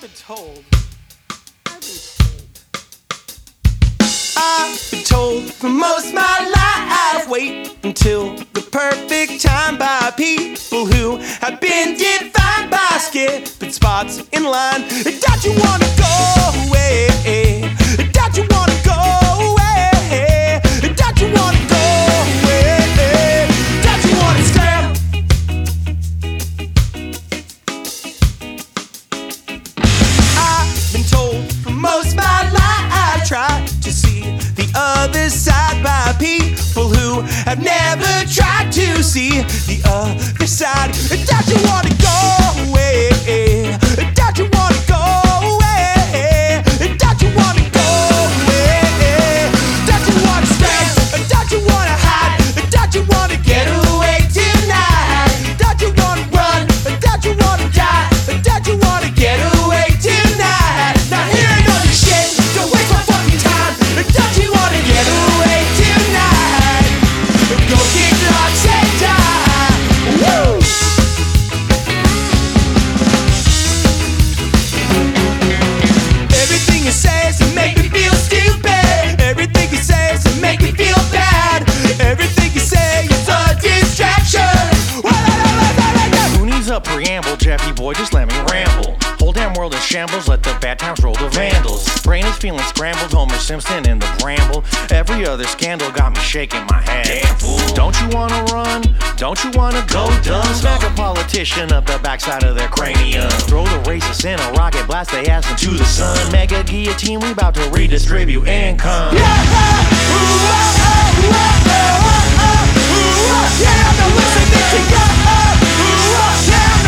been told. I've been told for most of my life, wait until the perfect time by people who have been defined by skipping spots in line. Don't you wanna go away? Don't you wanna go away? Don't you wanna go away? Don't you wanna scram? I've been told for most of my life, I try to see the other side by people who have never tried to see the other side. Don't you wanna go away? Don't you wanna go away? Don't you wanna go away? Don't you wanna stay? Don't you wanna hide? Don't you wanna get away tonight? Don't you wanna run? Don't you wanna die? Don't you wanna get away tonight? Not hearing all this shit, don't waste my fucking time. Don't you wanna get away tonight? Go kick rocks and die. Woo! Everything you say is to make me feel stupid. Everything you say is to make me feel bad. Everything you say is a distraction. Who needs a preamble, Jeffy boy? Just let me ramble. Whole damn world in shambles, let the bad times roll the vandals. Brain is feeling scrambled, Homer Simpson in the bramble. Every other scandal got me shaking my head. Damn fool. Don't you wanna run? Don't you wanna go dumb? Smack a politician up the backside of their cranium. Throw the racists in a rocket, blast their ass into the sun. Mega guillotine, we about to redistribute income. Yeah, I'm not listening to you. Yeah.